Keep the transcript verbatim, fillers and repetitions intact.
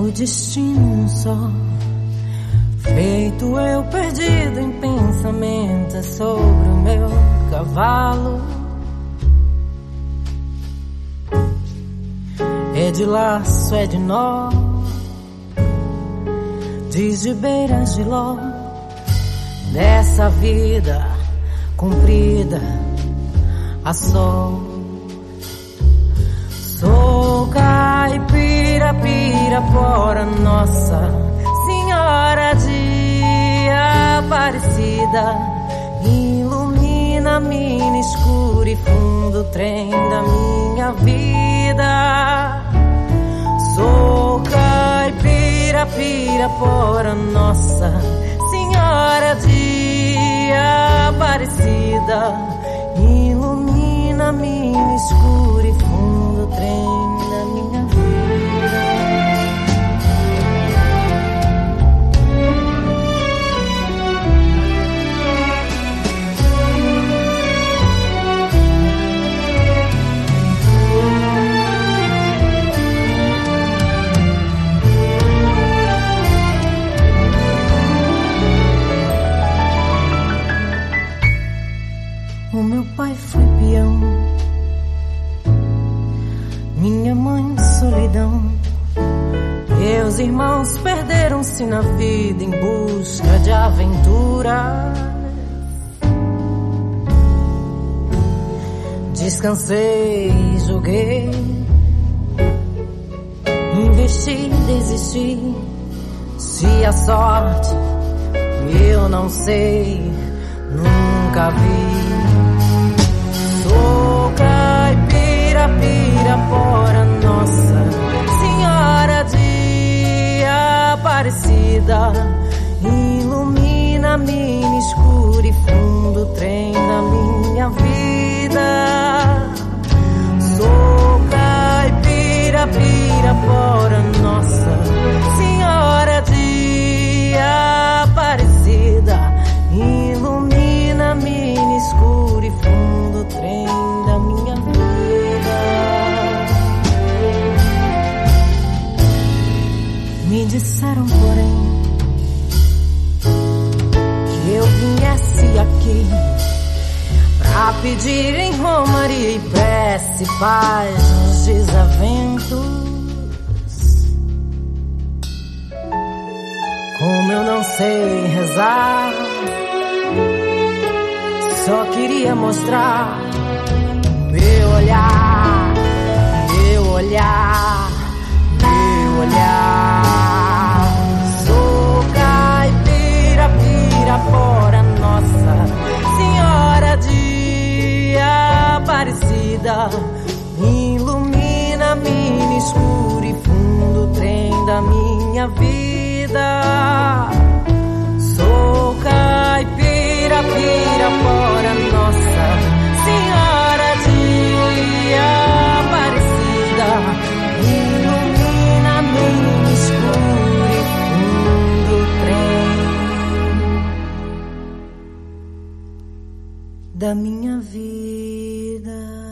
o destino só. Feito eu perdido em pensamentos sobre o meu cavalo. É de laço, é de nó, diz de beiras de ló, dessa vida comprida a sol. Sou caipira, pirapora, Nossa Senhora de Aparecida. Ilumina mina escura e fundo trem da minha vida. Sou caipira, pirapora, Nossa Senhora de Aparecida. Ilumina mina escura e fundo trem da minha vida. O meu pai foi peão, minha mãe solidão. Meus irmãos perderam-se na vida em busca de aventura. Descansei, joguei, investi, desisti. Se a sorte eu não sei, nunca vi. Sou caipira, pirapora, Nossa Senhora de Aparecida. Ilumina mina escura e fundo trem da minha vida. Sou caipira, pirapora, Nossa Senhora de Aparecida. Ilumina mina escura e fundo trem da minha vida. Me disseram, porém, que eu viesse aqui pra pedir em romaria e prece paz nos desaventos. Como eu não sei rezar, só queria mostrar meu olhar, meu olhar, meu olhar. Sou caipira, pirapora, Nossa Senhora de Aparecida. Ilumina mina escura e fundo trem da minha vida. Sou caipira, pirapora, Nossa Senhora de Aparecida. Ilumina mina escura e fundo trem da minha vida.